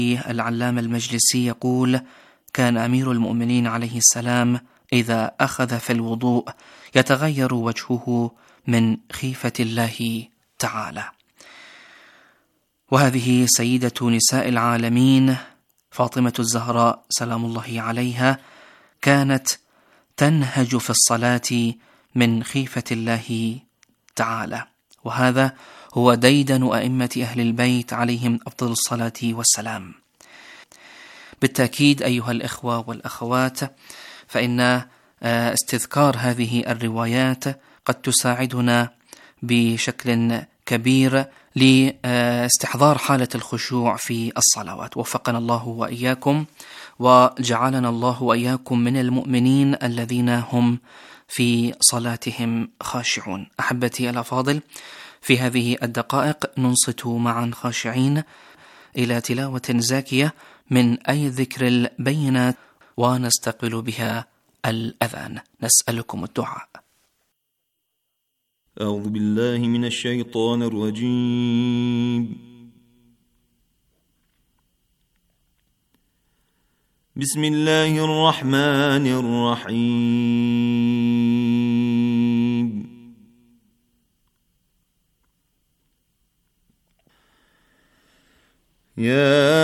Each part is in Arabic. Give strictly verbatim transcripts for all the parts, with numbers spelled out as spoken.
العلامة المجلسي يقول: كان أمير المؤمنين عليه السلام إذا أخذ في الوضوء يتغير وجهه من خيفة الله تعالى. وهذه سيدة نساء العالمين فاطمة الزهراء سلام الله عليها كانت تنهج في الصلاة من خيفة الله تعالى، وهذا هو ديدن أئمة أهل البيت عليهم أفضل الصلاة والسلام. بالتأكيد أيها الإخوة والأخوات، فإن استذكار هذه الروايات قد تساعدنا بشكل كبير لاستحضار حالة الخشوع في الصلوات. وفقنا الله وإياكم، وجعلنا الله وإياكم من المؤمنين الذين هم في صلاتهم خاشعون. أحبتي الأفاضل، في هذه الدقائق ننصت معا خاشعين إلى تلاوة زاكية من أي ذكر البينات ونستقبل بها الأذان. نسألكم الدعاء. أعوذ بالله من الشيطان الرجيم. بسم الله الرحمن الرحيم. يا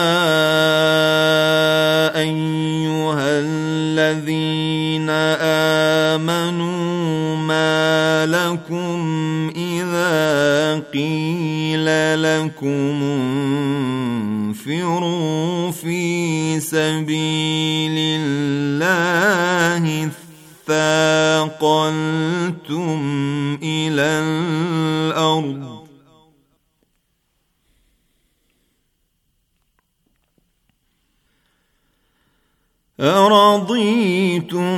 أيها الذين آمنوا ما لكم إذا قيل لكم انفروا في سبيل الله اثاقلتم إلى الأرض أرضيتم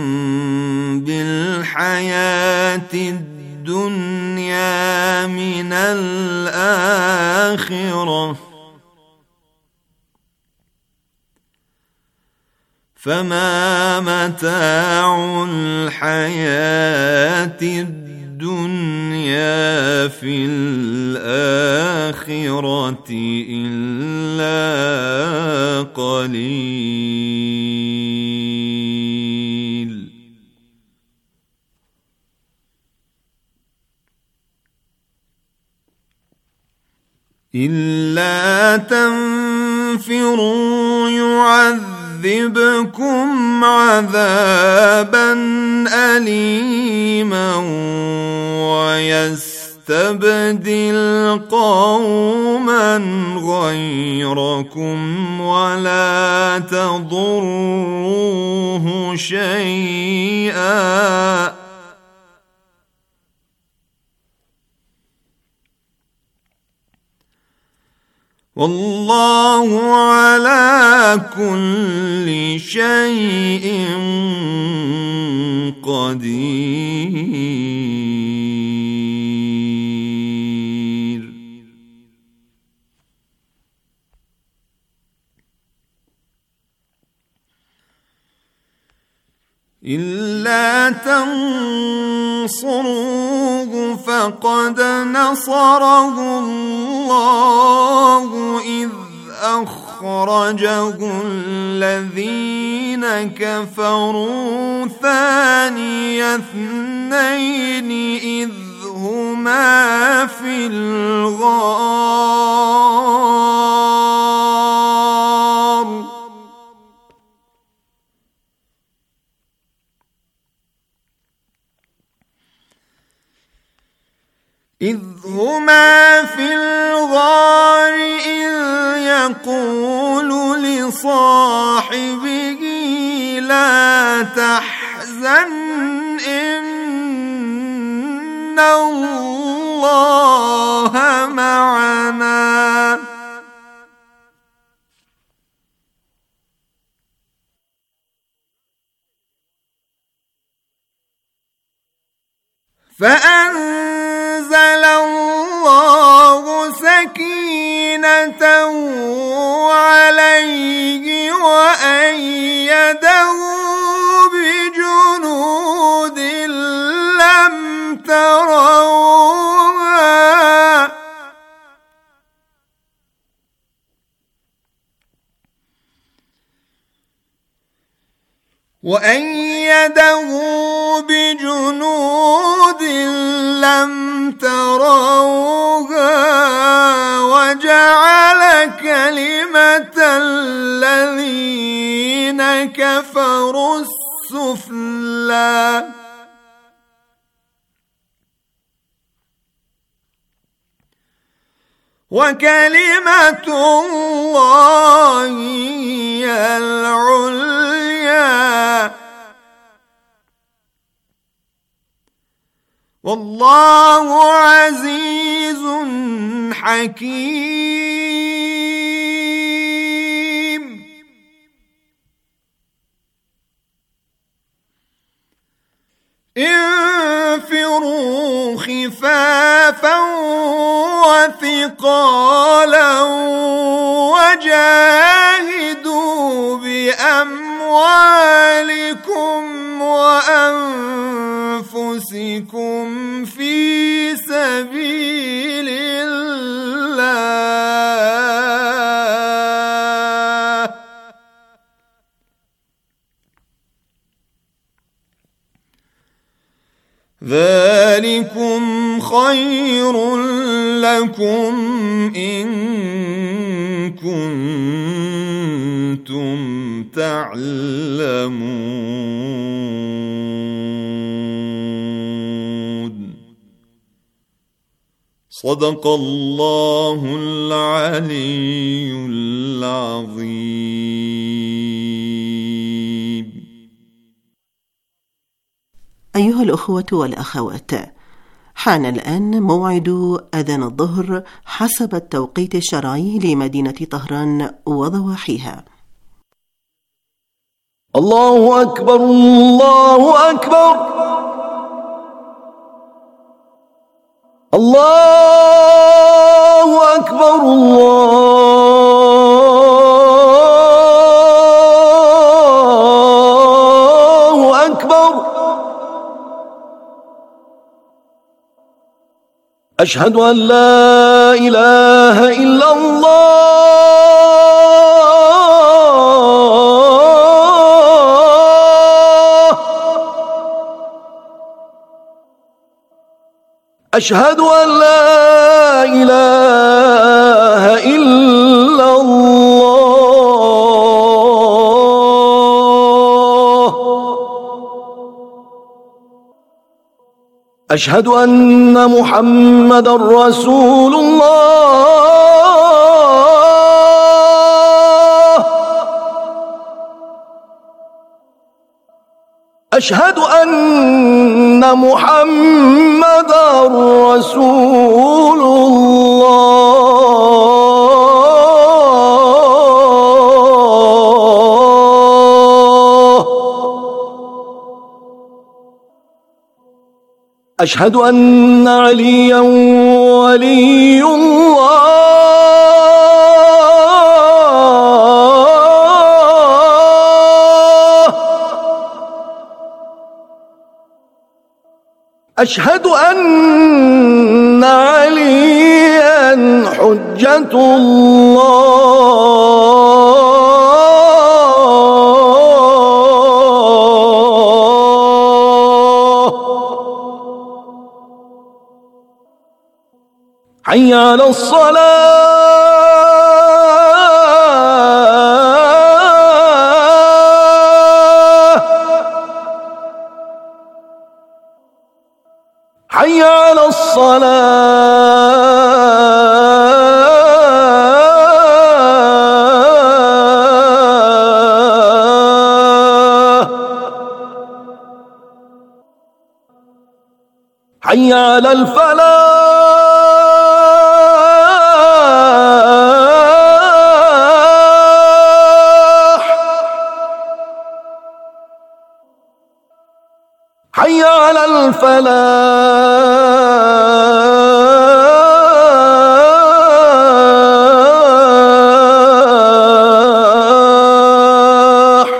بالحياة الدنيا من الآخرة فما متاع الحياة الدنيا في الآخرة إلا قليل. إلا تنفروا يعذبكم عذابا أليما ويستبدل قوما غيركم ولا تضروه شيئا والله على كل شيء قدير. إلا تنصروه فقد نصره الله إذ أخرجه الذين كفروا ثاني اثنين إذ هما في الغار إذ هما في الغار إذ يقول لصاحبه لا تحزن إن الله معنا فأنزل الله سكينته عليه وأيده بجنود لم تروها وأيده بجنود لم تروها وجعل كلمة الذين كفروا السفلى وكلمة الله هي العليا والله عزيز حكيم. انفروا خفافا وثقالا وجاهدوا بأموالكم وأنفسكم في سبيل الله ذلكم خير لكم إن كنتم تعلمون. صدق الله العلي العظيم. أيها الأخوة والأخوات، حان الآن موعد أذان الظهر حسب التوقيت الشرعي لمدينة طهران وضواحيها. الله أكبر الله أكبر الله أكبر الله أكبر. أشهد أن لا إله إلا الله أشهد أن لا إله إلا الله أشهد أن محمدًا رسول الله أشهد أن محمدًا رسول الله أشهد أن عليا ولي الله أشهد أن عليا حجة الله حي على الصلاة حي على الصلاة حي على الفلاح حي على الفلاح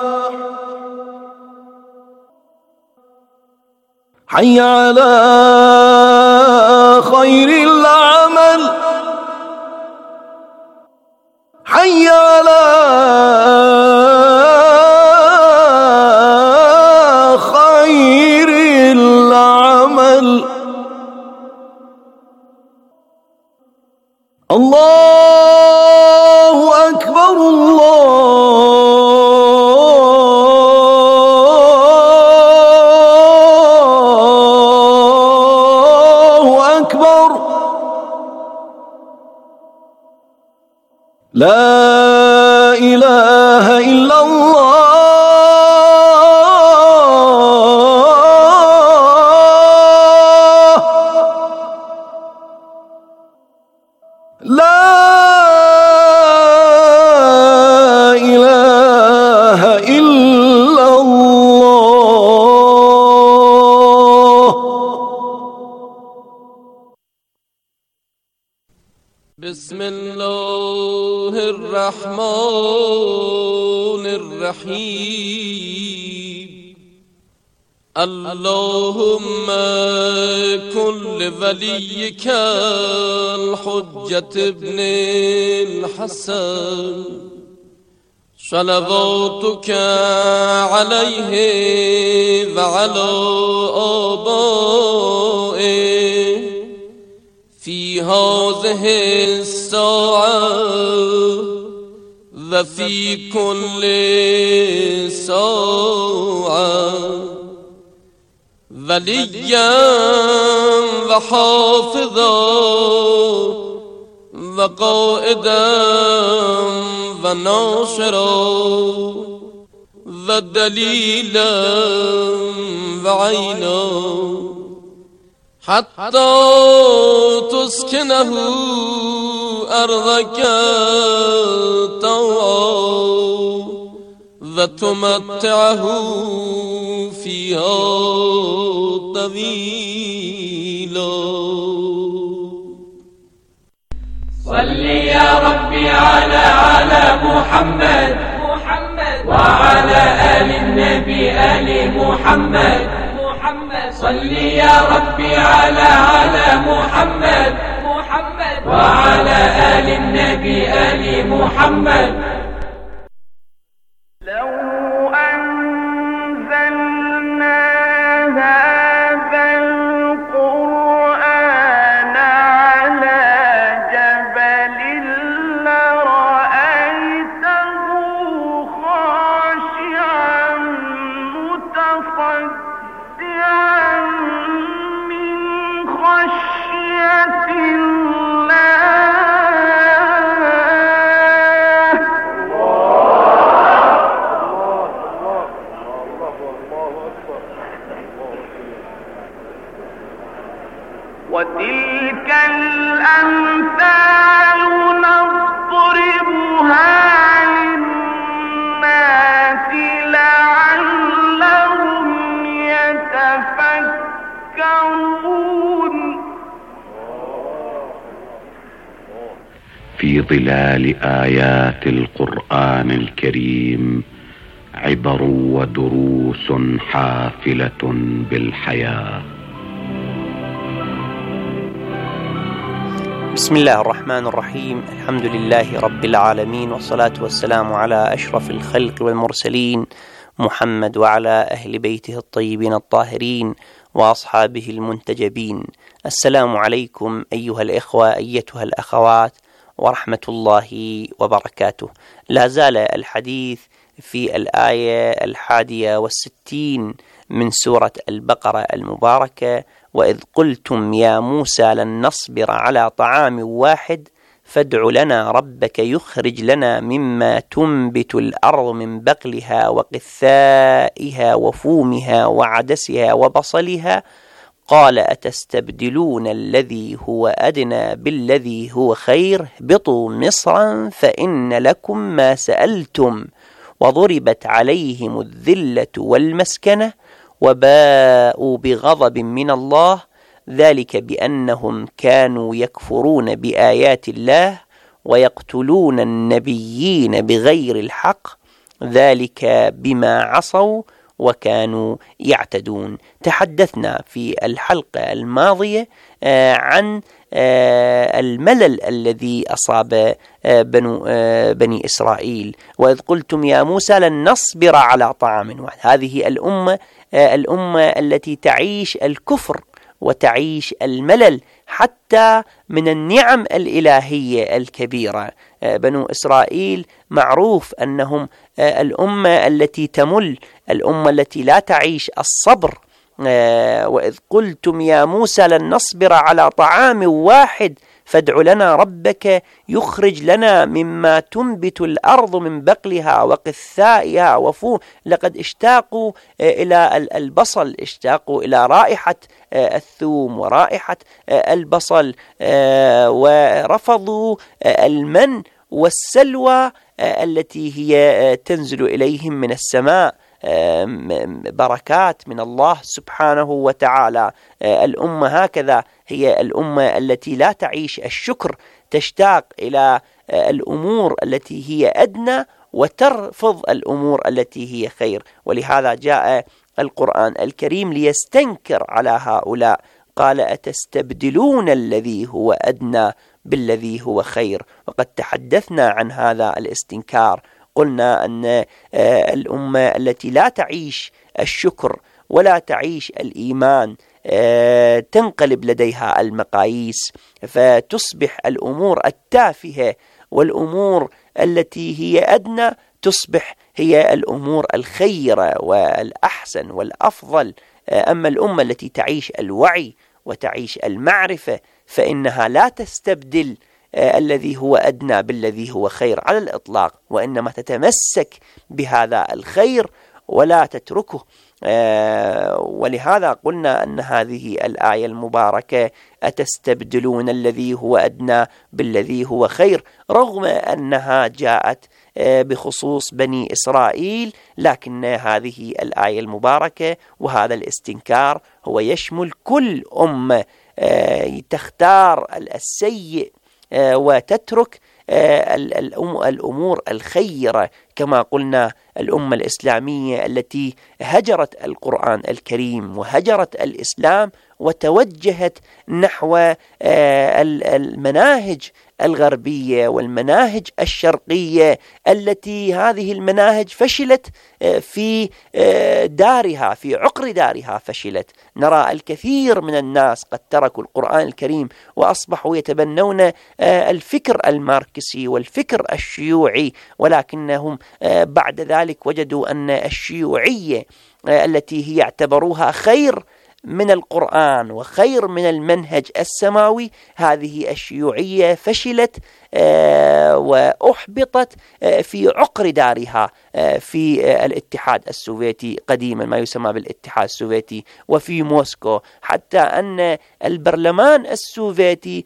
حي على خير العمل حي على لا إله إلا الله لا إله إلا الله. بسم الله الرحمن الرحيم. اللهم كن لوليك الحجة ابن الحسن صلواتك عليه وعلى آبائه في هذه الساعة وفي كل ساعة وليا وحافظا وقائدا وناصرا ودليلا وعينا حتى تسكنه أرضك طوعا وتمتعه فيها طويلا. صل يا ربي على على محمد محمد وعلى آل النبي آل محمد محمد. صل يا ربي على على محمد محمد وعلى آل النبي آل محمد. لو أنزلنا هذا القرآن على جبل لرأيته خاشعا متصدعا من خشية وتلك الأمثال نضربها للناس لعلهم يتفكرون. في ظلال آيات القرآن الكريم عبر ودروس حافلة بالحياة. بسم الله الرحمن الرحيم. الحمد لله رب العالمين، والصلاة والسلام على أشرف الخلق والمرسلين محمد وعلى أهل بيته الطيبين الطاهرين وأصحابه المنتجبين. السلام عليكم أيها الإخوة أيتها الأخوات ورحمة الله وبركاته. لا زال الحديث في الآية الحادية والستين من سورة البقرة المباركة: وإذ قلتم يا موسى لن نصبر على طعام واحد فادع لنا ربك يخرج لنا مما تنبت الأرض من بقلها وقثائها وفومها وعدسها وبصلها قال أتستبدلون الذي هو أدنى بالذي هو خير اهبطوا مصرا فإن لكم ما سألتم وضربت عليهم الذلة والمسكنة وباءوا بغضب من الله ذلك بأنهم كانوا يكفرون بآيات الله ويقتلون النبيين بغير الحق ذلك بما عصوا وكانوا يعتدون. تحدثنا في الحلقة الماضية عن الملل الذي أصاب بنو بني إسرائيل. وإذ قلتم يا موسى لن نصبر على طعام واحد. هذه الأمة الأمة التي تعيش الكفر وتعيش الملل حتى من النعم الإلهية الكبيرة. بنو إسرائيل معروف أنهم الأمة التي تمل، الأمة التي لا تعيش الصبر. وإذ قلتم يا موسى لن نصبر على طعام واحد فادع لنا ربك يخرج لنا مما تنبت الأرض من بقلها وقثائها وفوم. لقد اشتاقوا إلى البصل، اشتاقوا إلى رائحة الثوم ورائحة البصل، ورفضوا المن والسلوى التي هي تنزل إليهم من السماء، بركات من الله سبحانه وتعالى. الأمة هكذا هي الأمة التي لا تعيش الشكر، تشتاق إلى الأمور التي هي أدنى وترفض الأمور التي هي خير. ولهذا جاء القرآن الكريم ليستنكر على هؤلاء، قال أتستبدلون الذي هو أدنى بالذي هو خير. وقد تحدثنا عن هذا الاستنكار، قلنا أن الأمة التي لا تعيش الشكر ولا تعيش الإيمان تنقلب لديها المقاييس، فتصبح الأمور التافهة والأمور التي هي أدنى تصبح هي الأمور الخيرة والأحسن والأفضل. أما الأمة التي تعيش الوعي وتعيش المعرفة فإنها لا تستبدل الذي هو أدنى بالذي هو خير على الإطلاق، وإنما تتمسك بهذا الخير ولا تتركه. ولهذا قلنا أن هذه الآية المباركة أتستبدلون الذي هو أدنى بالذي هو خير، رغم أنها جاءت بخصوص بني إسرائيل، لكن هذه الآية المباركة وهذا الاستنكار هو يشمل كل أمة تختار السيء وتترك الأمور الخيرة، كما قلنا الأمة الإسلامية التي هجرت القرآن الكريم وهجرت الإسلام وتوجهت نحو المناهج الغربية والمناهج الشرقية، التي هذه المناهج فشلت في دارها، في عقر دارها فشلت. نرى الكثير من الناس قد تركوا القرآن الكريم وأصبحوا يتبنون الفكر الماركسي والفكر الشيوعي، ولكنهم بعد ذلك وجدوا أن الشيوعية التي هي اعتبروها خير من القرآن وخير من المنهج السماوي، هذه الشيوعية فشلت وأحبطت في عقر دارها في الاتحاد السوفيتي قديما، ما يسمى بالاتحاد السوفيتي، وفي موسكو، حتى أن البرلمان السوفيتي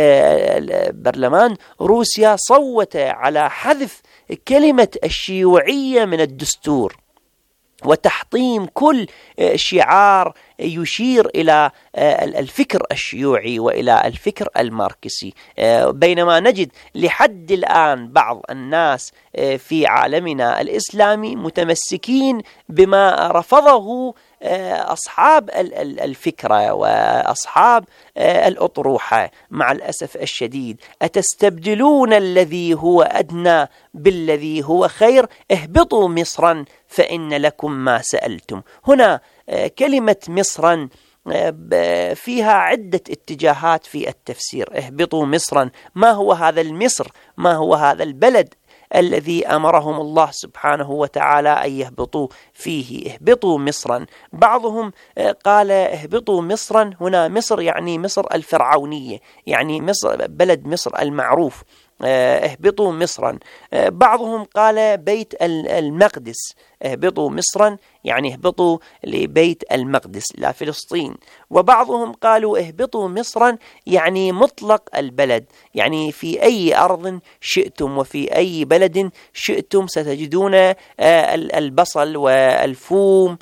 برلمان روسيا صوت على حذف كلمة الشيوعية من الدستور وتحطيم كل شعار يشير إلى الفكر الشيوعي وإلى الفكر الماركسي. بينما نجد لحد الآن بعض الناس في عالمنا الإسلامي متمسكين بما رفضه أصحاب الفكرة وأصحاب الأطروحة. مع الأسف الشديد، أتستبدلون الذي هو أدنى بالذي هو خير، اهبطوا مصرا فإن لكم ما سألتم. هنا كلمة مصرا فيها عدة اتجاهات في التفسير. اهبطوا مصرا، ما هو هذا المصر؟ ما هو هذا البلد الذي أمرهم الله سبحانه وتعالى أن يهبطوا فيه؟ اهبطوا مصرا. بعضهم قال اهبطوا مصرا، هنا مصر يعني مصر الفرعونية، يعني مصر بلد مصر المعروف، اهبطوا مصرا. بعضهم قال بيت المقدس، اهبطوا مصرا يعني اهبطوا لبيت المقدس لا فلسطين. وبعضهم قالوا اهبطوا مصرا يعني مطلق البلد، يعني في أي أرض شئتم وفي أي بلد شئتم ستجدون البصل والفوم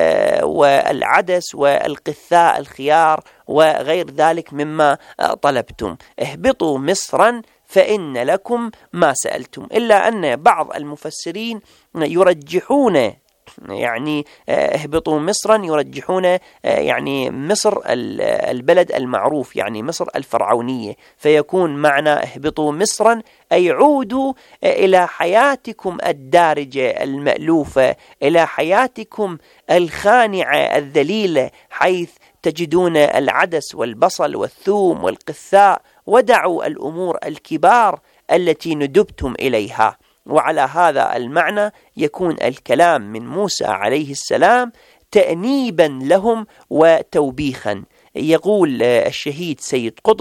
والعدس والقثاء الخيار وغير ذلك مما طلبتم. اهبطوا مصرا فإن لكم ما سألتم. إلا أن بعض المفسرين يرجحون يعني اهبطوا مصرا، يرجحون يعني مصر البلد المعروف، يعني مصر الفرعونية، فيكون معنى اهبطوا مصرا أي عودوا إلى حياتكم الدارجة المألوفة، إلى حياتكم الخانعة الذليلة، حيث تجدون العدس والبصل والثوم والقثاء، ودعوا الأمور الكبار التي ندبتم إليها. وعلى هذا المعنى يكون الكلام من موسى عليه السلام تأنيبا لهم وتوبيخا. يقول الشهيد سيد قطب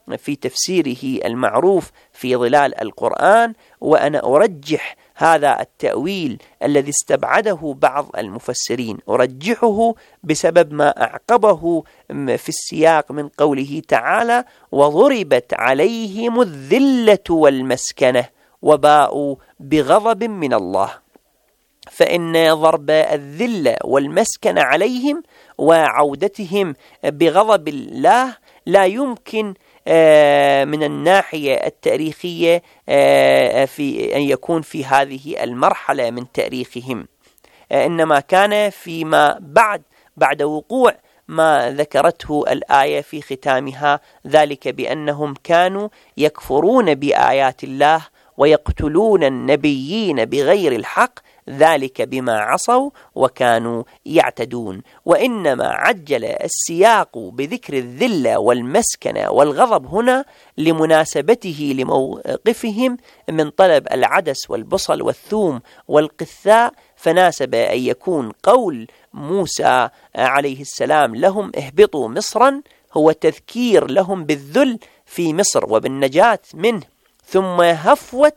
في تفسيره المعروف في ظلال القرآن، وأنا أرجح هذا التأويل الذي استبعده بعض المفسرين، أرجحه بسبب ما أعقبه في السياق من قوله تعالى: وضربت عليهم الذلة والمسكنة وباءوا بغضب من الله. فإن ضرب الذلة والمسكنة عليهم وعودتهم بغضب الله لا يمكن من الناحية التاريخية في أن يكون في هذه المرحلة من تاريخهم، إنما كان فيما بعد بعد وقوع ما ذكرته الآية في ختامها، ذلك بأنهم كانوا يكفرون بآيات الله ويقتلون النبيين بغير الحق، ذلك بما عصوا وكانوا يعتدون. وإنما عجل السياق بذكر الذلة والمسكنة والغضب هنا لمناسبته لموقفهم من طلب العدس والبصل والثوم والقثاء، فناسب أن يكون قول موسى عليه السلام لهم اهبطوا مصرا هو تذكير لهم بالذل في مصر وبالنجاة منه، ثم هفوة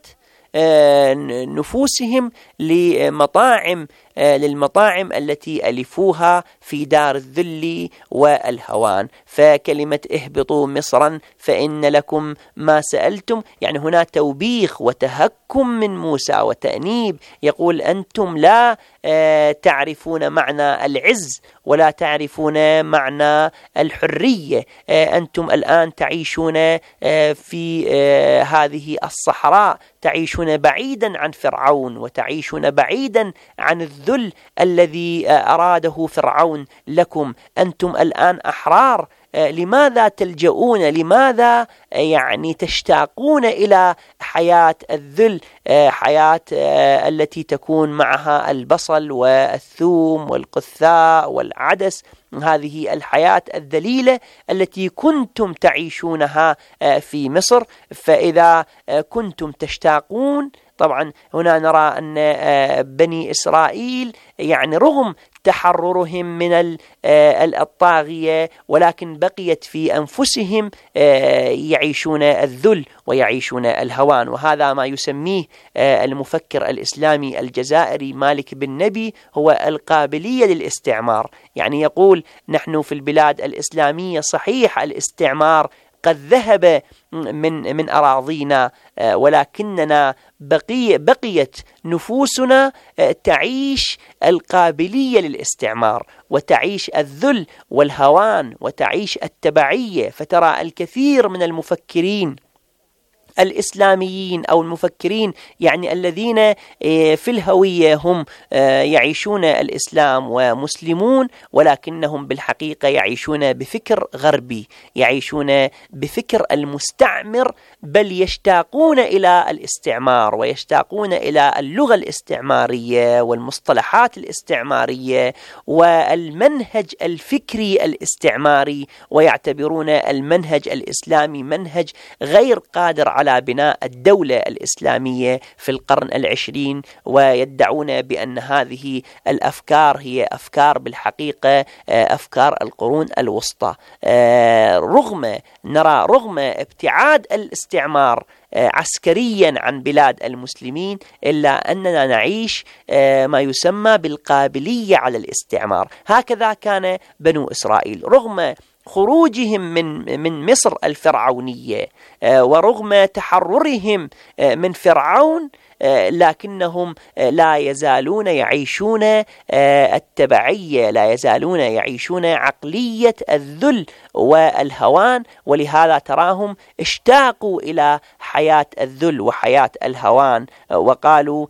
نفوسهم لمطاعم للمطاعم التي ألفوها في دار الذل والهوان. فكلمة اهبطوا مصرا فإن لكم ما سألتم، يعني هنا توبيخ وتهكم من موسى وتأنيب، يقول أنتم لا تعرفون معنى العز ولا تعرفون معنى الحرية، أنتم الآن تعيشون في هذه الصحراء، تعيشون بعيدا عن فرعون وتعيشون بعيدا عن الذل الذي أراده فرعون لكم، أنتم الآن أحرار، لماذا تلجؤون، لماذا يعني تشتاقون إلى حياة الذل، حياة التي تكون معها البصل والثوم والقثاء والعدس، هذه الحياة الذليلة التي كنتم تعيشونها في مصر. فإذا كنتم تشتاقون، طبعا هنا نرى أن بني إسرائيل يعني رغم تحررهم من الطاغية ولكن بقيت في أنفسهم يعيشون الذل ويعيشون الهوان، وهذا ما يسميه المفكر الإسلامي الجزائري مالك بن نبي هو القابلية للاستعمار. يعني يقول نحن في البلاد الإسلامية صحيح الاستعمار قد ذهب من من أراضينا، ولكننا بقي بقيت نفوسنا تعيش القابلية للاستعمار وتعيش الذل والهوان وتعيش التبعية. فترى الكثير من المفكرين الإسلاميين أو المفكرين يعني الذين في الهوية هم يعيشون الإسلام ومسلمون، ولكنهم بالحقيقة يعيشون بفكر غربي، يعيشون بفكر المستعمر، بل يشتاقون إلى الاستعمار ويشتاقون إلى اللغة الاستعمارية والمصطلحات الاستعمارية والمنهج الفكري الاستعماري، ويعتبرون المنهج الإسلامي منهج غير قادر على على بناء الدولة الإسلامية في القرن العشرين، ويدعون بأن هذه الأفكار هي أفكار بالحقيقة أفكار القرون الوسطى. رغم نرى رغم ابتعاد الاستعمار عسكريا عن بلاد المسلمين، إلا أننا نعيش ما يسمى بالقابلية على الاستعمار. هكذا كان بنو إسرائيل رغم خروجهم من من مصر الفرعونية ورغم تحررهم من فرعون، لكنهم لا يزالون يعيشون التبعية، لا يزالون يعيشون عقلية الذل والهوان، ولهذا تراهم اشتاقوا إلى حياة الذل وحياة الهوان، وقالوا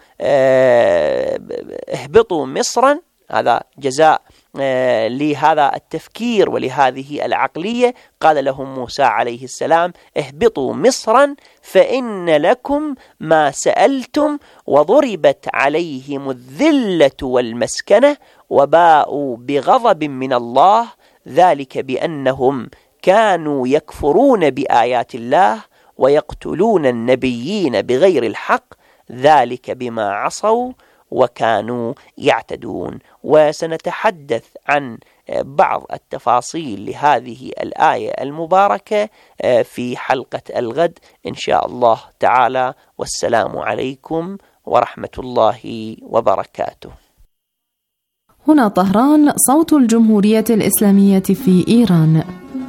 اهبطوا مصرا. هذا جزاء لهذا التفكير ولهذه العقلية. قال لهم موسى عليه السلام اهبطوا مصرا فإن لكم ما سألتم وضربت عليهم الذلة والمسكنة وباءوا بغضب من الله، ذلك بأنهم كانوا يكفرون بآيات الله ويقتلون النبيين بغير الحق، ذلك بما عصوا وكانوا يعتدون. وسنتحدث عن بعض التفاصيل لهذه الآية المباركة في حلقة الغد إن شاء الله تعالى. والسلام عليكم ورحمة الله وبركاته. هنا طهران، صوت الجمهورية الإسلامية في إيران.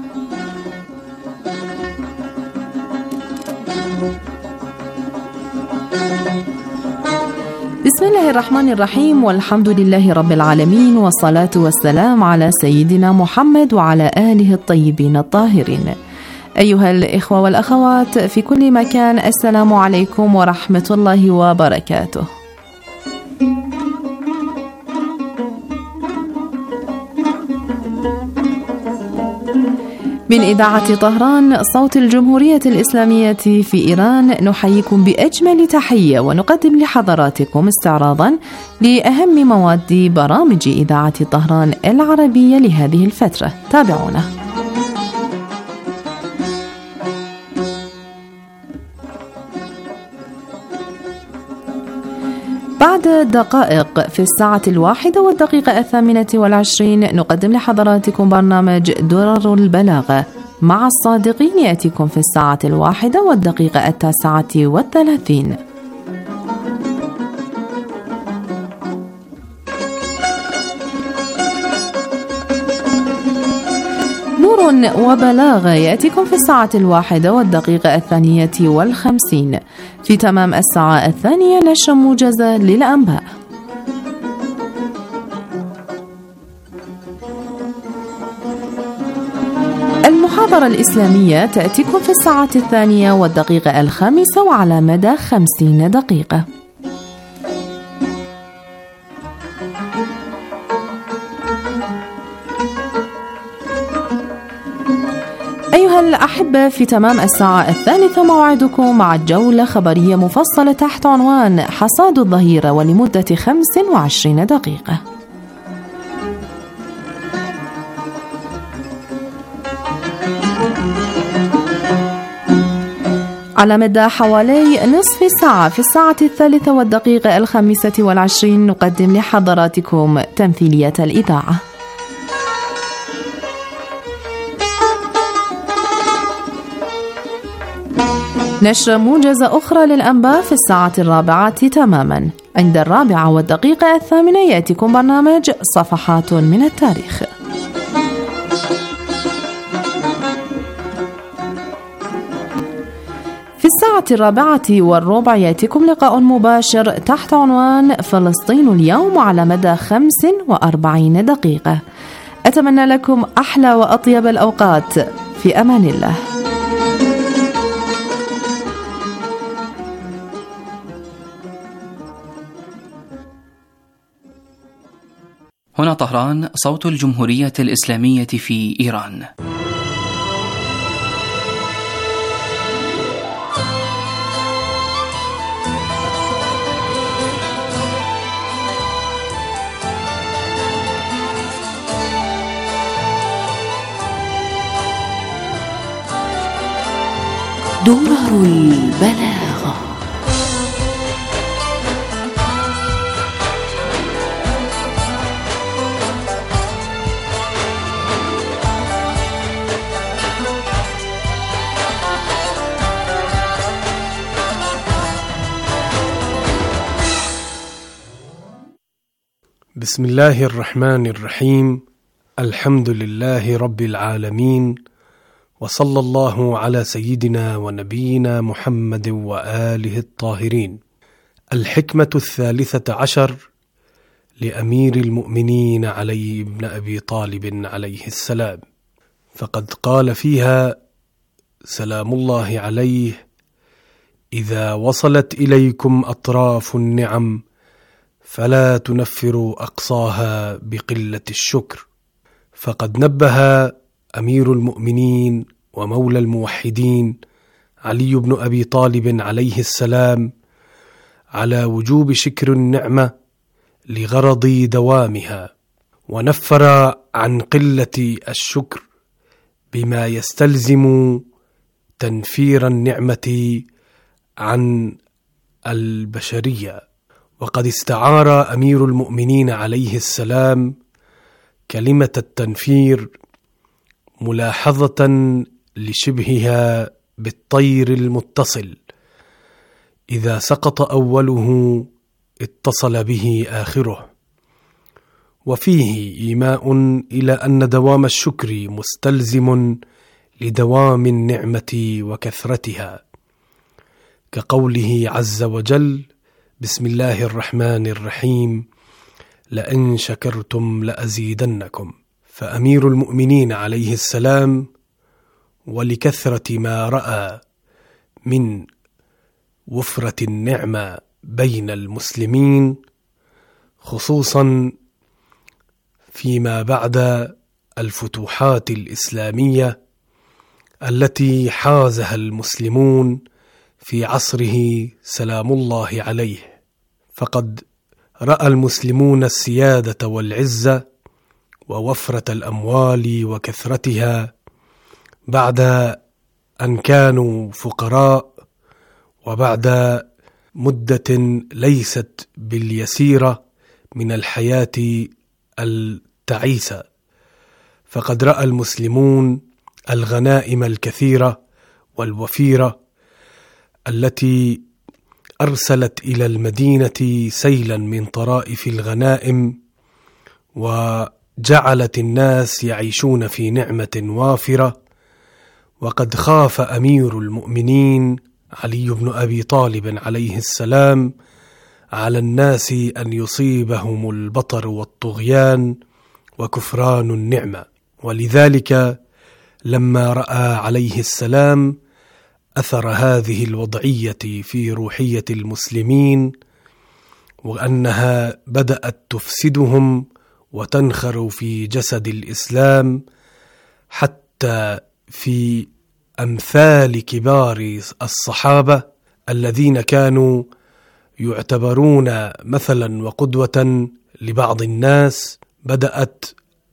بسم الله الرحمن الرحيم، والحمد لله رب العالمين، والصلاة والسلام على سيدنا محمد وعلى آله الطيبين الطاهرين. أيها الإخوة والأخوات في كل مكان، السلام عليكم ورحمة الله وبركاته. من إذاعة طهران صوت الجمهورية الإسلامية في إيران نحييكم بأجمل تحية، ونقدم لحضراتكم استعراضا لأهم مواد برامج إذاعة طهران العربية لهذه الفترة. تابعونا. بعد دقائق في الساعة الواحدة والدقيقة الثامنة والعشرين نقدم لحضراتكم برنامج درر البلاغة مع الصادقين، يأتيكم في الساعة الواحدة والدقيقة التاسعة والثلاثين. نور وبلاغة يأتيكم في الساعة الواحدة والدقيقة الثانية والخمسين. في تمام الساعة الثانية نشرة موجزة للأنباء. المحاضرة الإسلامية تأتيكم في الساعة الثانية والدقيقة الخامسة وعلى مدى خمسين دقيقة. أيها الأحبة، في تمام الساعة الثالثة موعدكم مع جولة خبرية مفصلة تحت عنوان حصاد الظهيرة، ولمدة خمس وعشرين دقيقة. على مدى حوالي نصف ساعة في الساعة الثالثة والدقيقة الخامسة والعشرين نقدم لحضراتكم تمثيلية الإذاعة. نشرة موجزة أخرى للأنباء في الساعة الرابعة تماما. عند الرابعة والدقيقة الثامنة يأتيكم برنامج صفحات من التاريخ. في الساعة الرابعة والربع يأتيكم لقاء مباشر تحت عنوان فلسطين اليوم على مدى خمس وأربعين دقيقة. أتمنى لكم أحلى وأطيب الأوقات. في أمان الله. هنا طهران، صوت الجمهورية الإسلامية في إيران. درر البلاغة. بسم الله الرحمن الرحيم. الحمد لله رب العالمين، وصلى الله على سيدنا ونبينا محمد وآله الطاهرين. الحكمة الثالثة عشر لأمير المؤمنين علي بن أبي طالب عليه السلام، فقد قال فيها سلام الله عليه: إذا وصلت إليكم أطراف النعم فلا تنفروا أقصاها بقلة الشكر. فقد نبه أمير المؤمنين ومولى الموحدين علي بن أبي طالب عليه السلام على وجوب شكر النعمة لغرض دوامها، ونفر عن قلة الشكر بما يستلزم تنفير النعمة عن البشرية. وقد استعار أمير المؤمنين عليه السلام كلمة التنفير ملاحظة لشبهها بالطير المتصل، إذا سقط أوله اتصل به آخره. وفيه إيماء إلى أن دوام الشكر مستلزم لدوام النعمة وكثرتها، كقوله عز وجل: بسم الله الرحمن الرحيم، لئن شكرتم لأزيدنكم. فأمير المؤمنين عليه السلام ولكثرة ما رأى من وفرة النعمة بين المسلمين، خصوصا فيما بعد الفتوحات الإسلامية التي حازها المسلمون في عصره سلام الله عليه، فقد رأى المسلمون السيادة والعزة ووفرة الأموال وكثرتها بعد أن كانوا فقراء، وبعد مدة ليست باليسيرة من الحياة التعيسة. فقد رأى المسلمون الغنائم الكثيرة والوفيرة التي أرسلت إلى المدينة سيلا من طرائف الغنائم، وجعلت الناس يعيشون في نعمة وافرة. وقد خاف أمير المؤمنين علي بن أبي طالب عليه السلام على الناس أن يصيبهم البطر والطغيان وكفران النعمة، ولذلك لما رأى عليه السلام أثر هذه الوضعية في روحية المسلمين، وأنها بدأت تفسدهم وتنخر في جسد الإسلام، حتى في أمثال كبار الصحابة الذين كانوا يعتبرون مثلا وقدوة لبعض الناس، بدأت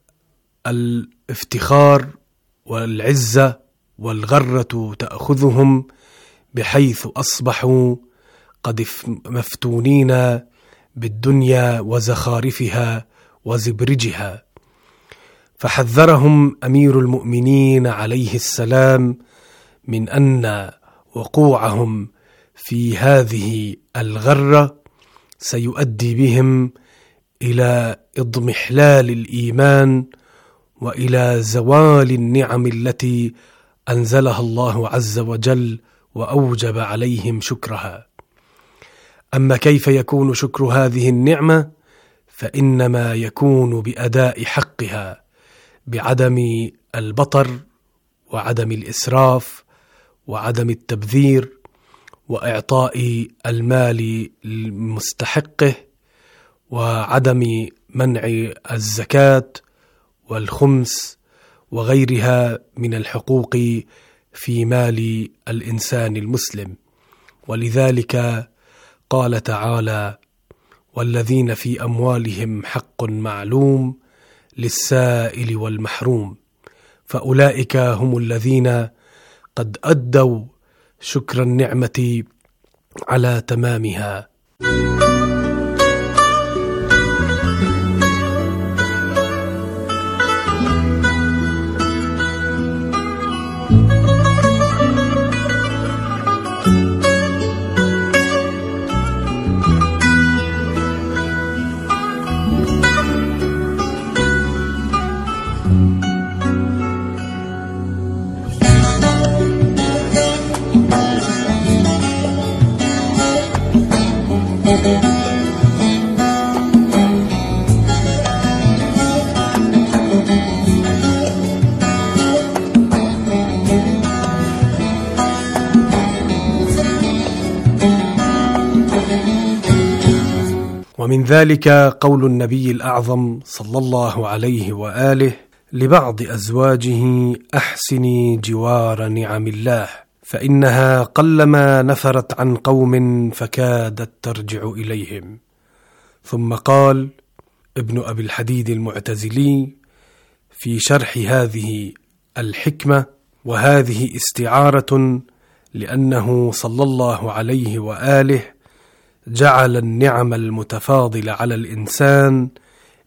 الافتخار والعزة والغرة تأخذهم، بحيث أصبحوا قد مفتونين بالدنيا وزخارفها وزبرجها. فحذرهم أمير المؤمنين عليه السلام من أن وقوعهم في هذه الغرة سيؤدي بهم إلى اضمحلال الإيمان وإلى زوال النعم التي أنزلها الله عز وجل وأوجب عليهم شكرها. أما كيف يكون شكر هذه النعمة؟ فإنما يكون بأداء حقها، بعدم البطر وعدم الإسراف وعدم التبذير، وإعطاء المال لمستحقه، وعدم منع الزكاة والخمس وغيرها من الحقوق في مال الإنسان المسلم. ولذلك قال تعالى: والذين في أموالهم حق معلوم للسائل والمحروم. فأولئك هم الذين قد أدوا شكر النعمة على تمامها. ومن ذلك قول النبي الأعظم صلى الله عليه وآله لبعض أزواجه: أحسني جوار نعم الله، فإنها قلما نفرت عن قوم فكادت ترجع إليهم. ثم قال ابن أبي الحديد المعتزلي في شرح هذه الحكمة: وهذه استعارة لأنه صلى الله عليه وآله جعل النعم المتفاضلة على الإنسان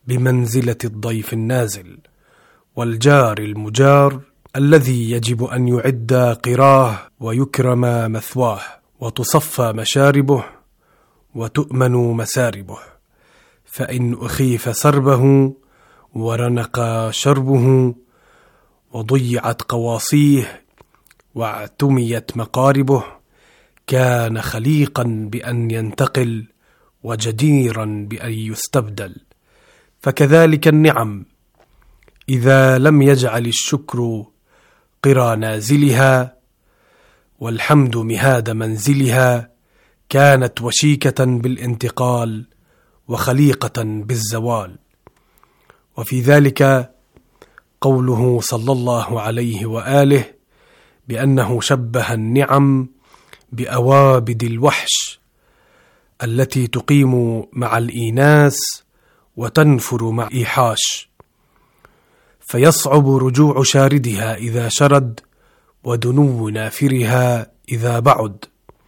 بمنزلة الضيف النازل، والجار المجار الذي يجب أن يعد قراه ويكرم مثواه، وتصفى مشاربه وتؤمن مساربه، فإن أخيف سربه ورنق شربه وضيعت قواصيه واعتميت مقاربه كان خليقا بأن ينتقل وجديرا بأن يستبدل. فكذلك النعم إذا لم يجعل الشكر قرى نازلها والحمد مهاد منزلها كانت وشيكة بالانتقال وخليقة بالزوال. وفي ذلك قوله صلى الله عليه وآله بأنه شبه النعم بأوابد الوحش التي تقيم مع الإيناس وتنفر مع إيحاش، فيصعب رجوع شاردها إذا شرد ودنو نافرها إذا بعد.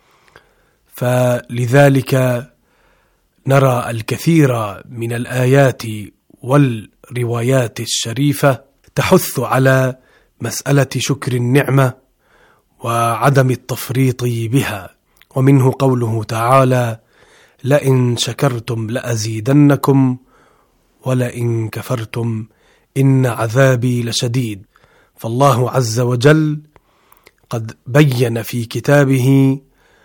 فلذلك نرى الكثير من الآيات والروايات الشريفة تحث على مسألة شكر النعمة وعدم التفريط بها، ومنه قوله تعالى: لئن شكرتم لأزيدنكم ولئن كفرتم إن عذابي لشديد. فالله عز وجل قد بين في كتابه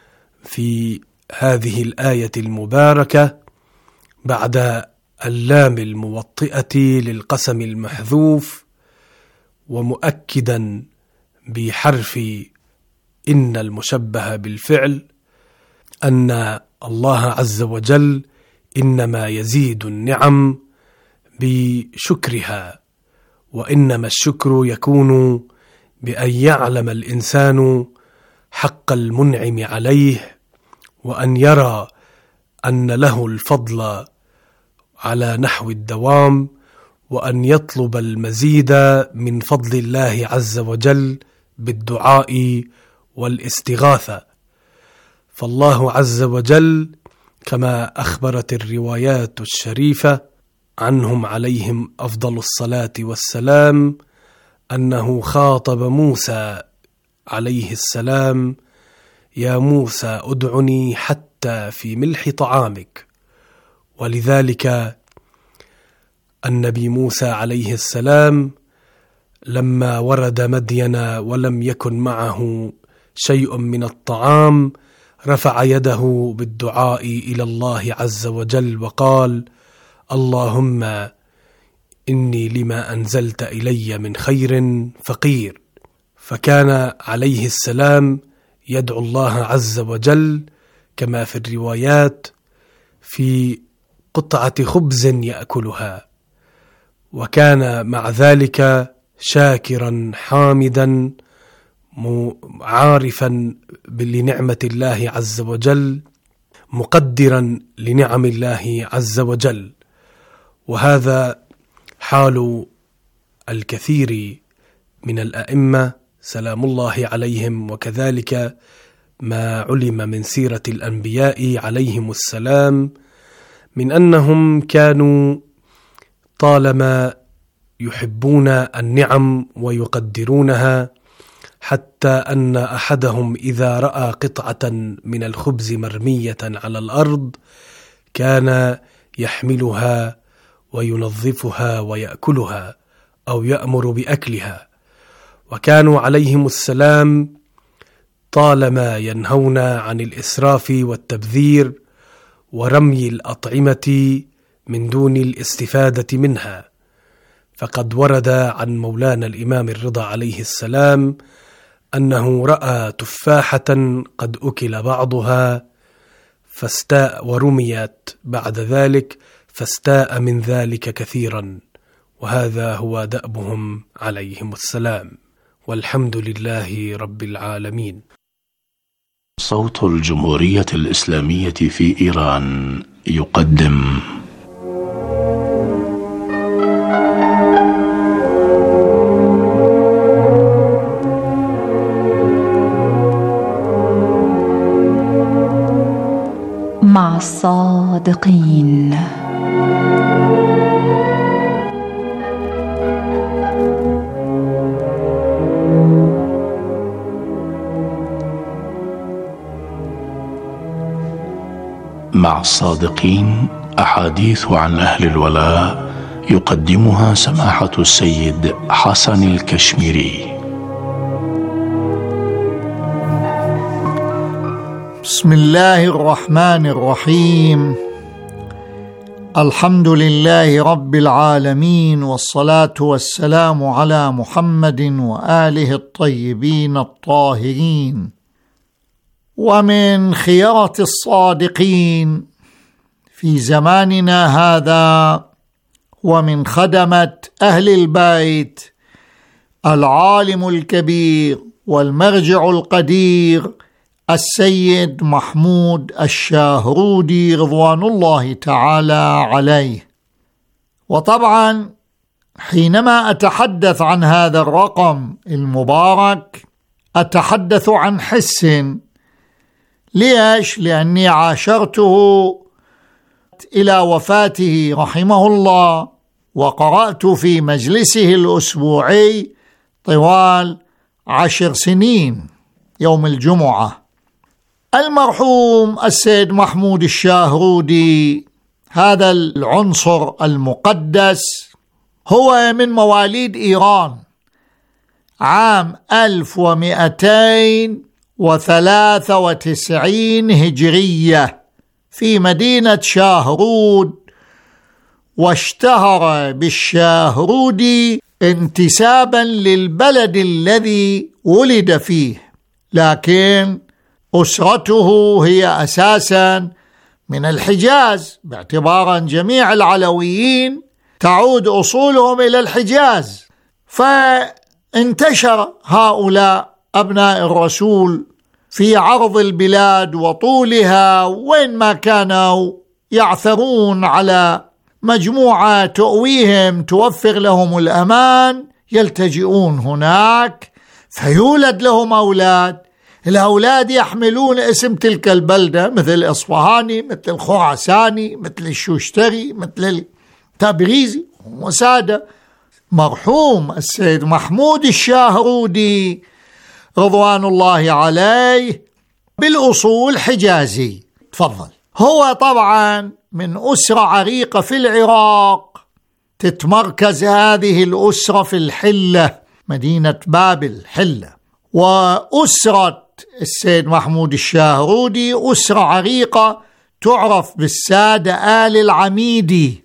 في هذه الآية المباركة بعد اللام الموطئة للقسم المحذوف ومؤكدا بحرف إن المشبه بالفعل أن الله عز وجل إنما يزيد النعم بشكرها، وإنما الشكر يكون بأن يعلم الإنسان حق المنعم عليه، وأن يرى أن له الفضل على نحو الدوام، وأن يطلب المزيد من فضل الله عز وجل بالدعاء والاستغاثة. فالله عز وجل كما أخبرت الروايات الشريفة عنهم عليهم أفضل الصلاة والسلام أنه خاطب موسى عليه السلام: يا موسى ادعني حتى في ملح طعامك. ولذلك النبي موسى عليه السلام لما ورد مدين ولم يكن معه شيء من الطعام رفع يده بالدعاء إلى الله عز وجل وقال: اللهم إني لما أنزلت إلي من خير فقير. فكان عليه السلام يدعو الله عز وجل كما في الروايات في قطعة خبز يأكلها، وكان مع ذلك شاكرا حامدا عارفا لنعمة الله عز وجل مقدرا لنعم الله عز وجل. وهذا حال الكثير من الأئمة سلام الله عليهم، وكذلك ما علم من سيرة الأنبياء عليهم السلام من أنهم كانوا طالما يحبون النعم ويقدرونها، حتى أن أحدهم إذا رأى قطعة من الخبز مرمية على الأرض كان يحملها وينظفها ويأكلها أو يأمر بأكلها. وكانوا عليهم السلام طالما ينهون عن الإسراف والتبذير ورمي الأطعمة من دون الاستفادة منها. فقد ورد عن مولانا الإمام الرضا عليه السلام أنه رأى تفاحة قد أكل بعضها فاستاء ورميت بعد ذلك فاستاء من ذلك كثيرا، وهذا هو دأبهم عليهم السلام، والحمد لله رب العالمين. صوت الجمهورية الإسلامية في إيران يقدم مع الصادقين. مع الصادقين، أحاديث عن أهل الولاء، يقدمها سماحة السيد حسن الكشميري. بسم الله الرحمن الرحيم. الحمد لله رب العالمين، والصلاة والسلام على محمد وآله الطيبين الطاهرين، ومن خيرة الصادقين في زماننا هذا ومن خدمة أهل البيت العالم الكبير والمرجع القدير السيد محمود الشاهرودي رضوان الله تعالى عليه. وطبعا حينما أتحدث عن هذا الرقم المبارك أتحدث عن حس. ليش؟ لأني عاشرته إلى وفاته رحمه الله، وقرأت في مجلسه الأسبوعي طوال عشر سنين يوم الجمعة. المرحوم السيد محمود الشاهرودي هذا العنصر المقدس هو من مواليد إيران عام ألف ومئتين وثلاثة وتسعين هجرية في مدينة شاهرود، واشتهر بالشاهرودي انتسابا للبلد الذي ولد فيه، لكن أسرته هي أساسا من الحجاز، باعتبار جميع العلويين تعود أصولهم إلى الحجاز. فانتشر هؤلاء أبناء الرسول في عرض البلاد وطولها، وين ما كانوا يعثرون على مجموعة تؤويهم توفر لهم الأمان يلتجئون هناك، فيولد لهم أولاد. الأولاد يحملون اسم تلك البلدة، مثل الإصفهاني، مثل الخراساني، مثل الشوشتري، مثل التبريزي وسادة. مرحوم السيد محمود الشاهرودي رضوان الله عليه بالأصول حجازي. تفضل. هو طبعا من أسرة عريقة في العراق، تتمركز هذه الأسرة في الحلة، مدينة بابل حلة. وأسرة السيد محمود الشاهرودي أسرة عريقة تعرف بالسادة آل العميدي،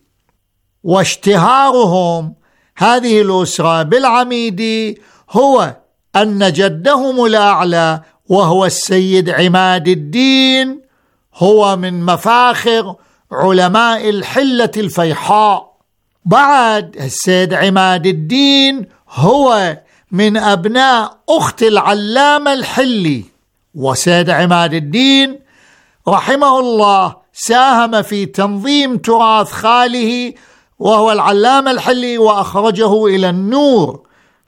واشتهارهم هذه الأسرة بالعميدي هو أن جدهم الأعلى وهو السيد عماد الدين هو من مفاخر علماء الحلة الفيحاء. بعد السيد عماد الدين هو من أبناء أخت العلامة الحلي، وسيد عماد الدين رحمه الله ساهم في تنظيم تراث خاله وهو العلامة الحلي وأخرجه إلى النور،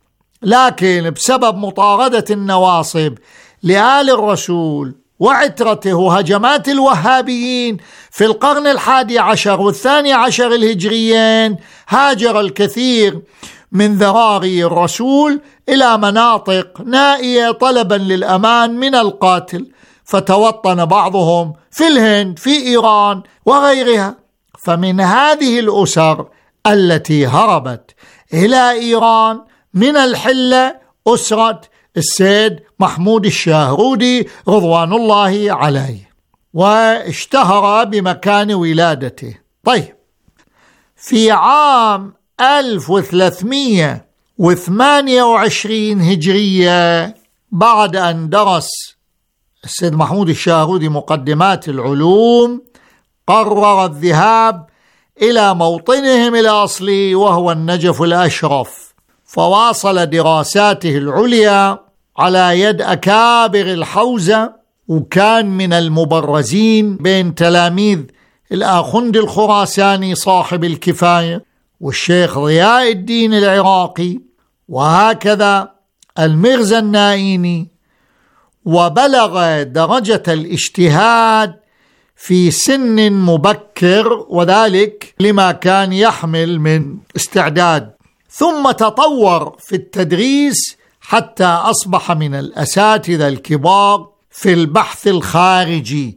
لكن بسبب مطاردة النواصب لآل الرسول وعترته وهجمات الوهابيين في القرن الحادي عشر والثاني عشر الهجريين، هاجر الكثير من ذراري الرسول إلى مناطق نائية طلبا للأمان من القاتل، فتوطن بعضهم في الهند، في إيران وغيرها. فمن هذه الأسر التي هربت إلى إيران من الحلة أسرة السيد محمود الشاهرودي رضوان الله عليه، واشتهر بمكان ولادته. طيب، في عام ألف وثلاثمئة وثمانية وعشرين هجرية، بعد أن درس السيد محمود الشاهرودي مقدمات العلوم، قرر الذهاب إلى موطنهم الأصلي وهو النجف الأشرف، فواصل دراساته العليا على يد أكابر الحوزة، وكان من المبرزين بين تلاميذ الآخند الخراساني صاحب الكفاية والشيخ ضياء الدين العراقي، وهكذا الميرزا النائيني. وبلغ درجة الاجتهاد في سن مبكر، وذلك لما كان يحمل من استعداد، ثم تطور في التدريس حتى أصبح من الأساتذة الكبار في البحث الخارجي،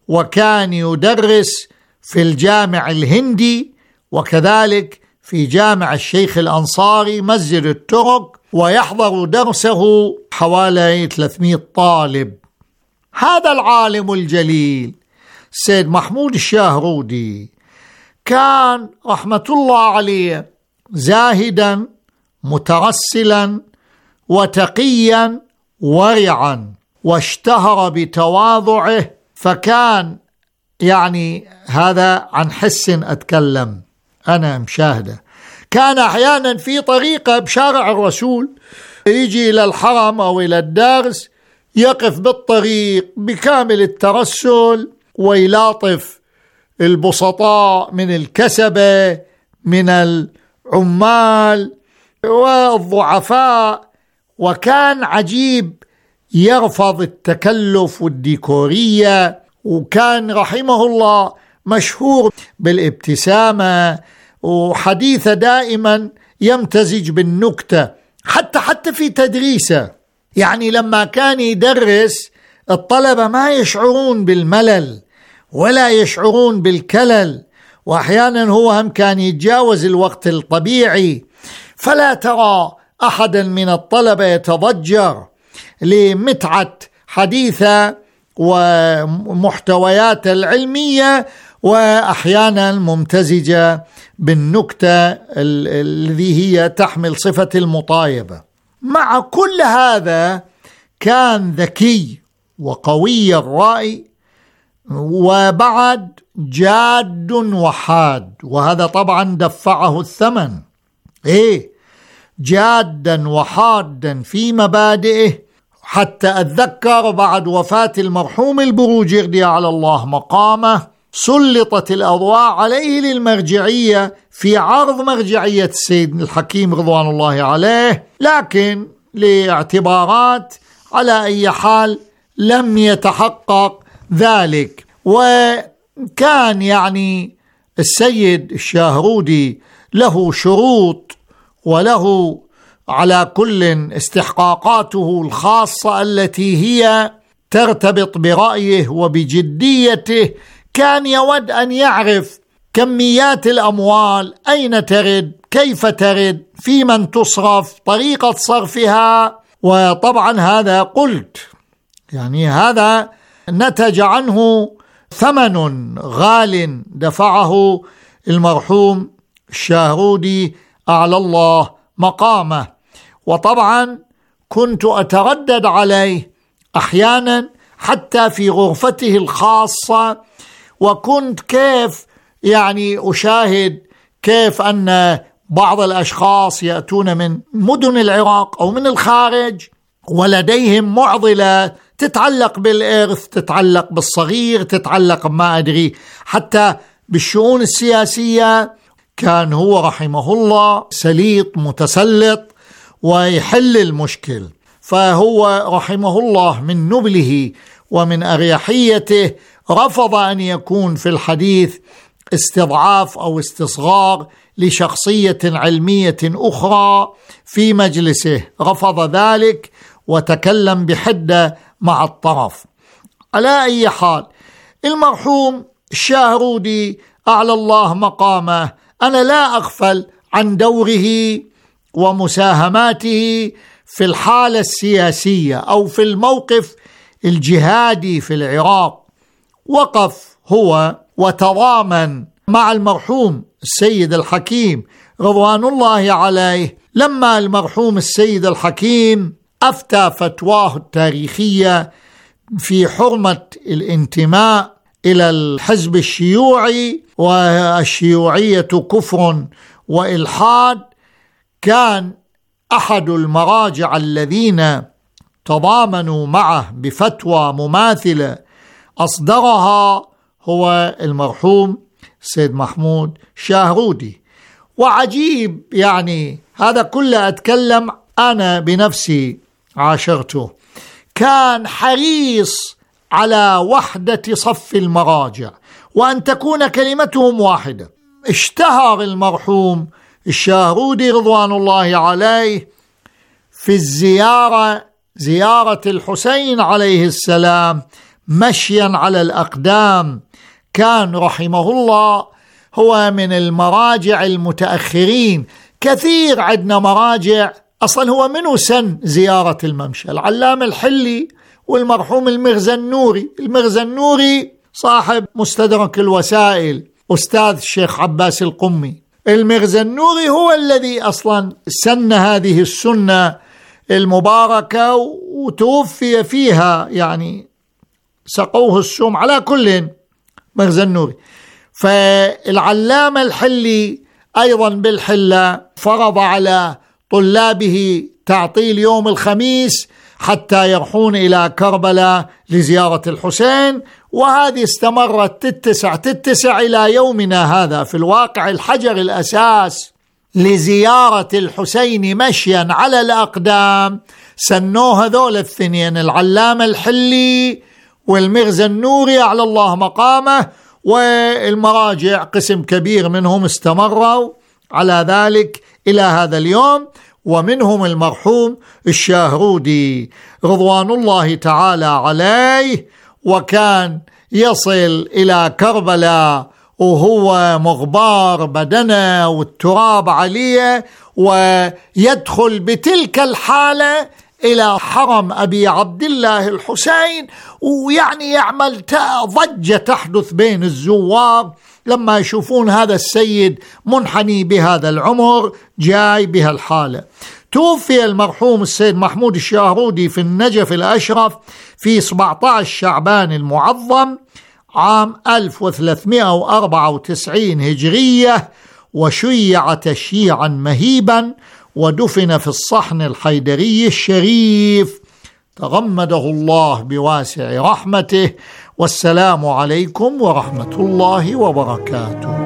وكان يدرس في الجامع الهندي وكذلك في جامع الشيخ الأنصاري مسجد الترك، ويحضر درسه حوالي ثلاثمئة طالب. هذا العالم الجليل سيد محمود الشاهرودي كان رحمة الله عليه زاهدا مترسلا وتقيا ورعا، واشتهر بتواضعه، فكان يعني هذا عن حس أتكلم أنا مشاهدة. كان أحيانا في طريقة بشارع الرسول يجي إلى الحرم أو إلى الدرس، يقف بالطريق بكامل الترسل ويلاطف البسطاء من الكسبة من العمال والضعفاء، وكان عجيب يرفض التكلف والديكورية، وكان رحمه الله مشهور بالابتسامة، وحديثه دائما يمتزج بالنكتة، حتى حتى في تدريسه. يعني لما كان يدرس الطلبة ما يشعرون بالملل ولا يشعرون بالكلل، وأحيانا هو هم كان يتجاوز الوقت الطبيعي، فلا ترى أحدا من الطلبة يتضجر لمتعة حديثه ومحتويات العلمية، وأحيانا ممتزجة بالنكتة الذي هي تحمل صفة المطايبة. مع كل هذا كان ذكي وقوي الرأي، وبعد جاد وحاد، وهذا طبعا دفعه الثمن. إيه جادا وحادا في مبادئه، حتى أتذكر بعد وفاة المرحوم البروجردي على الله مقامه سلطت الأضواء عليه للمرجعية في عرض مرجعية السيد الحكيم رضوان الله عليه، لكن لاعتبارات على أي حال لم يتحقق ذلك. وكان يعني السيد الشاهرودي له شروط وله على كل استحقاقاته الخاصة التي هي ترتبط برأيه وبجديته. كان يود أن يعرف كميات الأموال أين ترد، كيف ترد، في من تصرف، طريقة صرفها. وطبعا هذا قلت يعني هذا نتج عنه ثمن غال دفعه المرحوم الشاهرودي أعلى الله مقامه. وطبعا كنت أتردد عليه أحيانا حتى في غرفته الخاصة، وكنت كيف يعني أشاهد كيف أن بعض الأشخاص يأتون من مدن العراق أو من الخارج ولديهم معضلة تتعلق بالإرث، تتعلق بالصغير، تتعلق ما أدري حتى بالشؤون السياسية. كان هو رحمه الله سليط متسلط ويحل المشكل. فهو رحمه الله من نبله ومن أريحيته رفض أن يكون في الحديث استضعاف أو استصغار لشخصية علمية أخرى في مجلسه، رفض ذلك وتكلم بحدة مع الطرف. على أي حال المرحوم الشاهرودي أعلى الله مقامه أنا لا أغفل عن دوره ومساهماته في الحالة السياسية أو في الموقف الجهادي في العراق. وقف هو وتضامن مع المرحوم السيد الحكيم رضوان الله عليه لما المرحوم السيد الحكيم أفتى فتواه التاريخية في حرمة الانتماء إلى الحزب الشيوعي، والشيوعية كفر وإلحاد. كان أحد المراجع الذين تضامنوا معه بفتوى مماثلة أصدرها هو المرحوم سيد محمود شاهرودي. وعجيب يعني هذا كله أتكلم أنا بنفسي عاشرته، كان حريص على وحدة صف المراجع وأن تكون كلمتهم واحدة. اشتهر المرحوم الشاهرودي رضوان الله عليه في الزيارة زيارة الحسين عليه السلام مشيا على الأقدام كان رحمه الله هو من المراجع المتأخرين. كثير عندنا مراجع أصلا هو منه سن زيارة الممشى، العلامة الحلي والمرحوم المغزنوري. المغزنوري صاحب مستدرك الوسائل، أستاذ الشيخ عباس القمي. المغزنوري هو الذي أصلا سن هذه السنة المباركة وتوفي فيها، يعني سقوه السم على كل مغزنوري. فالعلامة الحلي أيضا بالحلة فرض على طلابه تعطيل يوم الخميس حتى يرحون إلى كربلاء لزيارة الحسين، وهذه استمرت تتسع تتسع إلى يومنا هذا. في الواقع الحجر الأساس لزيارة الحسين مشيا على الأقدام سنوه هذول الاثنين، العلامة الحلي والمغزنوري على الله مقامه، والمراجع قسم كبير منهم استمروا على ذلك إلى هذا اليوم، ومنهم المرحوم الشاهرودي رضوان الله تعالى عليه، وكان يصل إلى كربلاء وهو مغبار بدنه والتراب عليه، ويدخل بتلك الحالة إلى حرم أبي عبد الله الحسين، ويعني يعمل ضجة تحدث بين الزوار لما يشوفون هذا السيد منحني بهذا العمر جاي بها الحالة. توفي المرحوم السيد محمود الشاهرودي في النجف الأشرف في سبعة عشر شعبان المعظم عام ألف وثلاثمائة وأربعة وتسعين هجرية، وشيع تشييعا مهيبا، ودفن في الصحن الحيدري الشريف، تغمده الله بواسع رحمته. والسلام عليكم ورحمة الله وبركاته.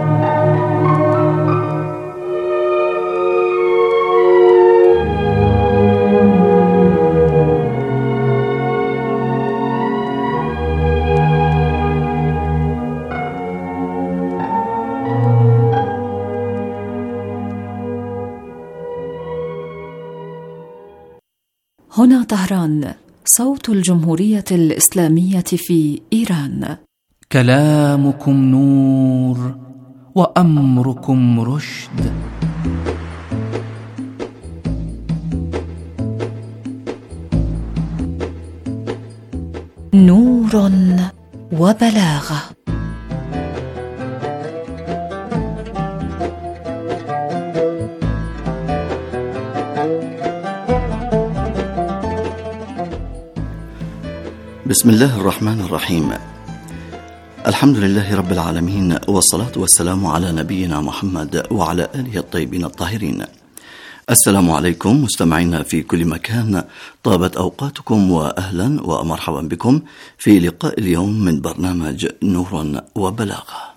هنا طهران، صوت الجمهورية الإسلامية في إيران. كلامكم نور وأمركم رشد. نور وبلاغة. بسم الله الرحمن الرحيم. الحمد لله رب العالمين، والصلاة والسلام على نبينا محمد وعلى آله الطيبين الطاهرين. السلام عليكم مستمعينا في كل مكان، طابت أوقاتكم وأهلا ومرحبا بكم في لقاء اليوم من برنامج نور وبلاغة.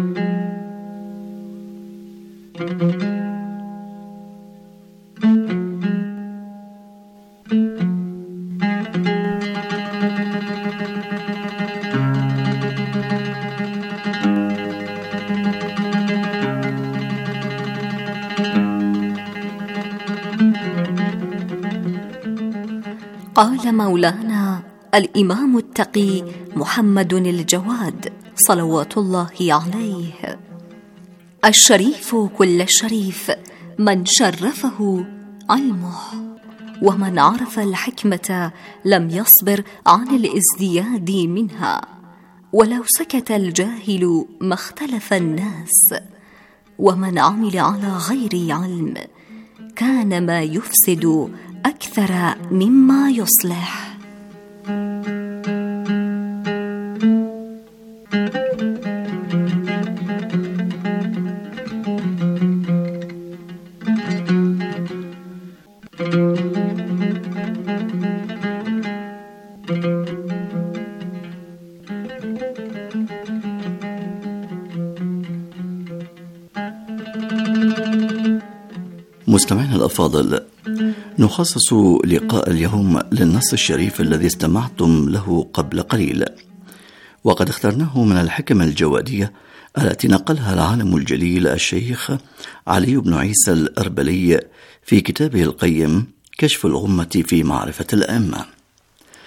قال مولانا الإمام التقي محمد الجواد صلوات الله عليه: الشريف كل الشريف من شرفه علمه، ومن عرف الحكمة لم يصبر عن الازدياد منها، ولو سكت الجاهل ما اختلف الناس، ومن عمل على غير علم كان ما يفسد أكثر مما يصلح. مستمعينا الأفاضل، نخصص لقاء اليوم للنص الشريف الذي استمعتم له قبل قليل، وقد اخترناه من الحكم الجوادية التي نقلها العالم الجليل الشيخ علي بن عيسى الأربلي في كتابه القيم كشف الغمة في معرفة الأئمة.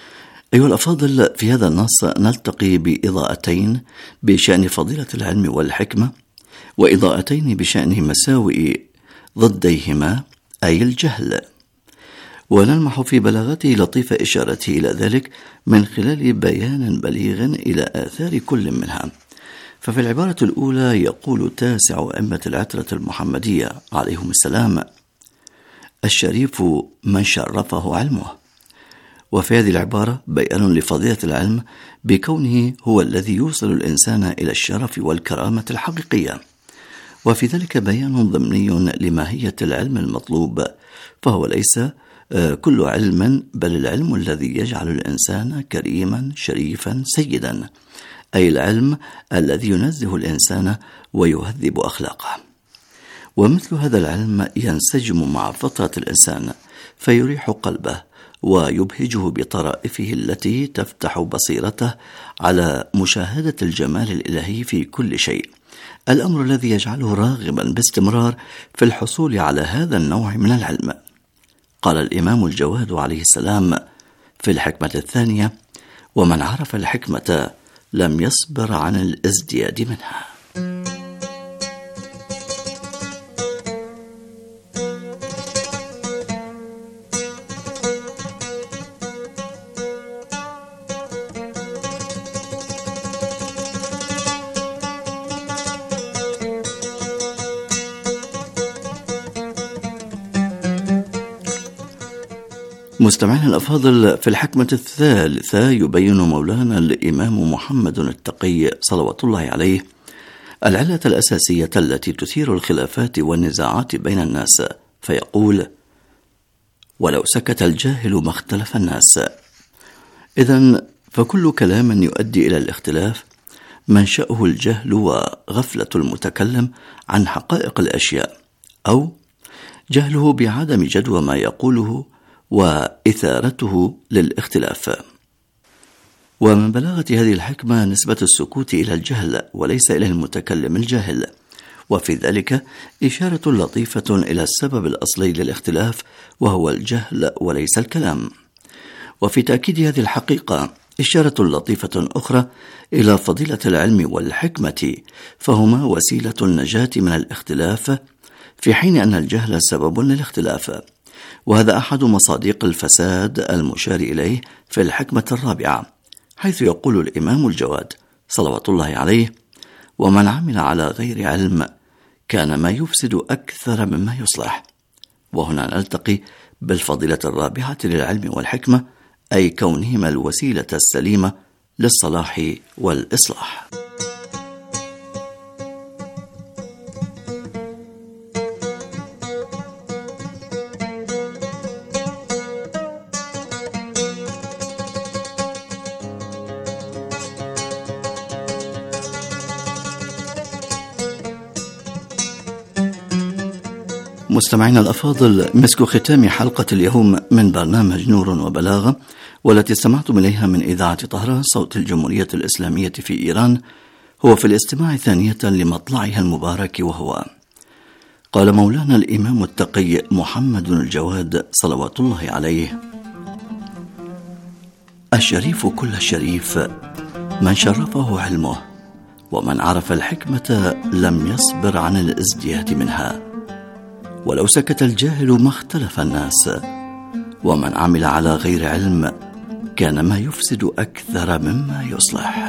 أيها الأفاضل، في هذا النص نلتقي بإضاءتين بشأن فضيلة العلم والحكمة، وإضاءتين بشأن مساوئ ضديهما أي الجهل، ونلمح في بلاغته لطيف إشارته إلى ذلك من خلال بيان بليغ إلى آثار كل منها. ففي العبارة الأولى يقول تاسع أئمة العترة المحمدية عليهم السلام: الشريف من شرفه علمه. وفي هذه العبارة بيان لفضيلة العلم بكونه هو الذي يوصل الإنسان إلى الشرف والكرامة الحقيقية، وفي ذلك بيان ضمني لماهية العلم المطلوب، فهو ليس كل علم بل العلم الذي يجعل الإنسان كريما شريفا سيدا، أي العلم الذي ينزه الإنسان ويهذب أخلاقه. ومثل هذا العلم ينسجم مع فطرة الإنسان فيريح قلبه ويبهجه بطرائفه التي تفتح بصيرته على مشاهدة الجمال الإلهي في كل شيء، الأمر الذي يجعله راغبا باستمرار في الحصول على هذا النوع من العلم. قال الإمام الجواد عليه السلام في الحكمة الثانية: ومن عرف الحكمة لم يصبر عن الازدياد منها. مستمعين الأفاضل، في الحكمة الثالثة يبين مولانا الإمام محمد التقي صلوات الله عليه العلة الأساسية التي تثير الخلافات والنزاعات بين الناس، فيقول: ولو سكت الجاهل ما اختلف الناس. إذن فكل كلام يؤدي إلى الاختلاف منشأه الجهل وغفلة المتكلم عن حقائق الأشياء، أو جهله بعدم جدوى ما يقوله وإثارته للاختلاف. ومن بلاغة هذه الحكمة نسبة السكوت إلى الجهل وليس إلى المتكلم الجاهل، وفي ذلك إشارة لطيفة إلى السبب الأصلي للاختلاف وهو الجهل وليس الكلام. وفي تأكيد هذه الحقيقة إشارة لطيفة أخرى إلى فضيلة العلم والحكمة، فهما وسيلة النجاة من الاختلاف، في حين أن الجهل سبب للاختلاف، وهذا أحد مصادق الفساد المشار إليه في الحكمة الرابعة، حيث يقول الإمام الجواد صلوات الله عليه: ومن عمل على غير علم كان ما يفسد أكثر مما يصلح. وهنا نلتقي بالفضيلة الرابعة للعلم والحكمة، أي كونهما الوسيلة السليمة للصلاح والإصلاح. مستمعينا الأفاضل، مسك ختام حلقة اليوم من برنامج نور وبلاغة، والتي استمعتم إليها من إذاعة طهران صوت الجمهورية الإسلامية في إيران، هو في الاستماع ثانية لمطلعها المبارك، وهو قال مولانا الإمام التقي محمد الجواد صلوات الله عليه: الشريف كل الشريف من شرفه علمه، ومن عرف الحكمة لم يصبر عن الازدياد منها. ولو سكت الجاهل ما اختلف الناس، ومن عمل على غير علم كان ما يفسد أكثر مما يصلح.